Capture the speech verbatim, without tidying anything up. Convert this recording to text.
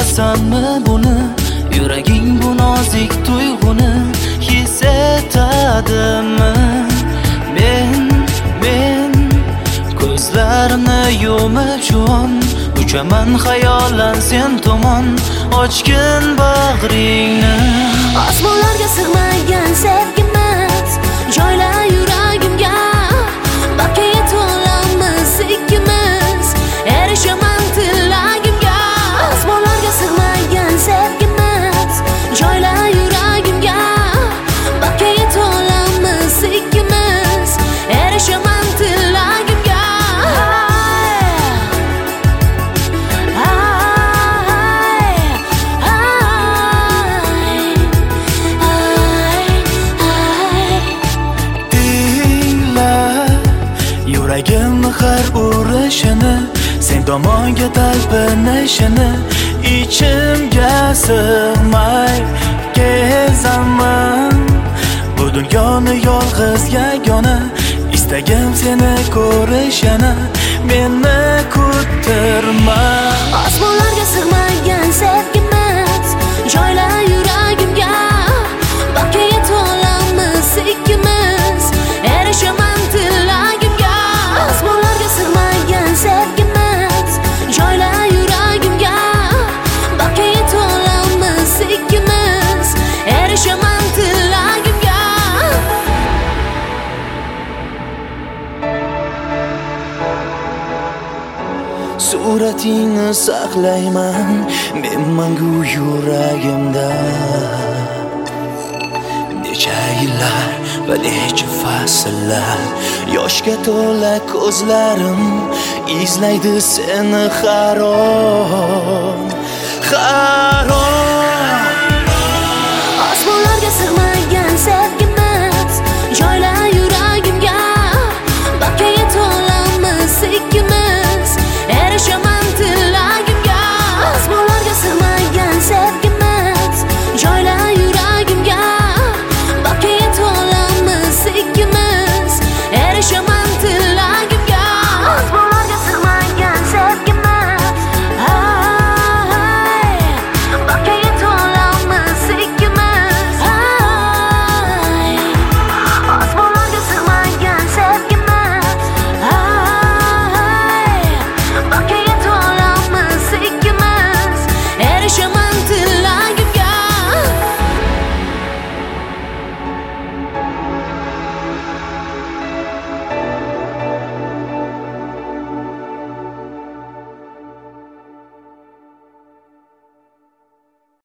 Bilasanmi buni? Yuraging bu nozik tuyg'uni his etadimi? Men, men ko'zlarimni yumib shuon uchaman xayolan sen tomon. Ochgin bag'ringni. Osmonlarga sig'magan sevgimiz joylar yuragimga. Bakka yetolamiz ikkimiz, erishaman tilagimga. Osmonlarga sig'magan sevgimiz joylar yuragimga. Bakka yetolamiz ikkimiz, erishaman tilagimga. Yuragimni har urishini, sen tomonga talpinishini ichimga sig'may kezaman. Bu dunyoni yolg'iz yagona, istagim seni ko'rish yana, meni kuttirma. Osmonlarga sig'magan sevgimiz joylar yuragimga. Bakka yetolamiz ikkimiz, erishaman tilagimga. Osmonlarga sig'magan sevgimiz joylar yuragimga. Bakka yetolamiz ikkimiz, erishaman tilagimga. Suratingni saqlayman men mangu yuragimda. Necha yillar va necha fasllar, yoshga to'la ko'zlarim izlaydi seni har on.